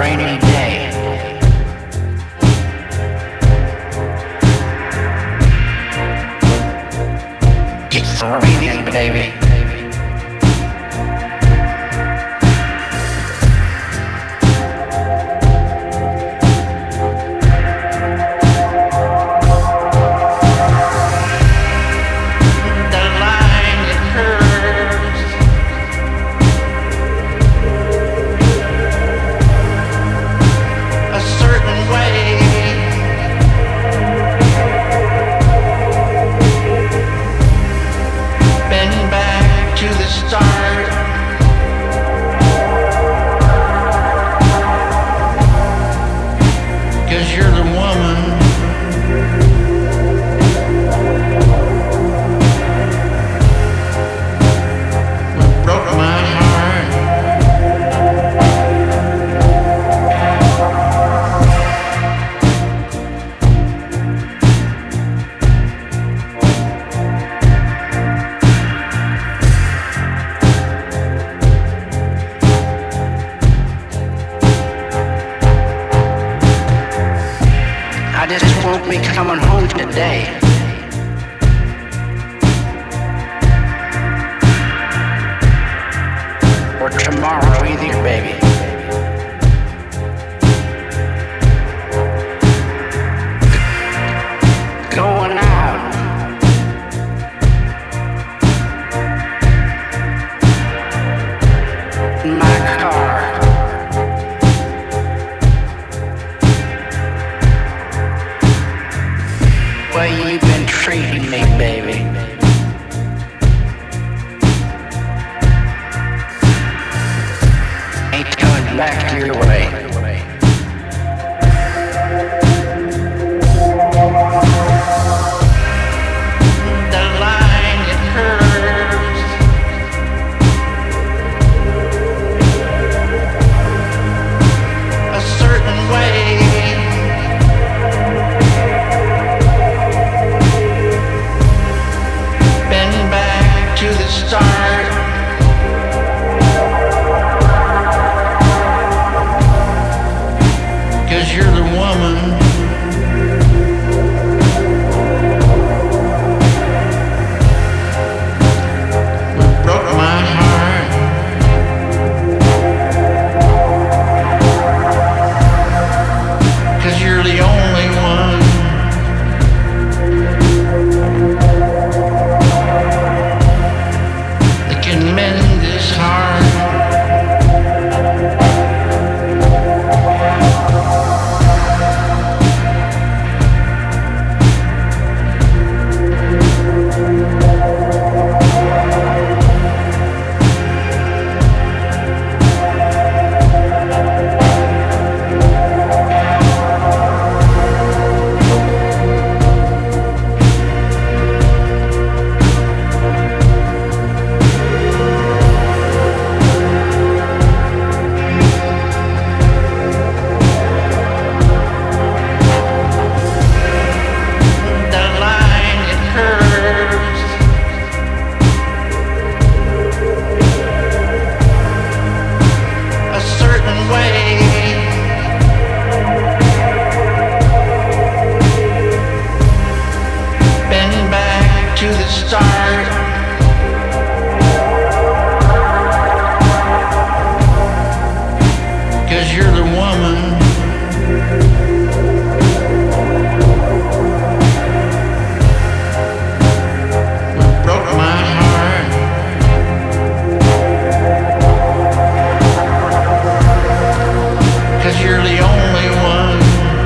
rainy day. It's raining, baby. You're the woman who broke my heart. I just won't be coming home today. Or tomorrow either, baby. Going out. In my car. Way you've been treating me, baby. Ain't coming back your way. The line it curves. A certain way. To the start, 'cause you're the woman who broke my heart. 'Cause you're the only one can mend this heart. To the start, 'cause you're the woman who broke my heart. 'Cause you're the only one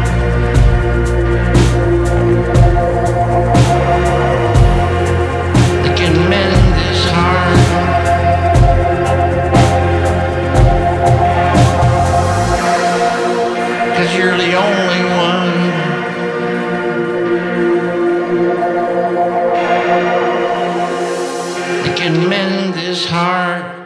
mend this heart. 'Cause you're the only one that can mend this heart.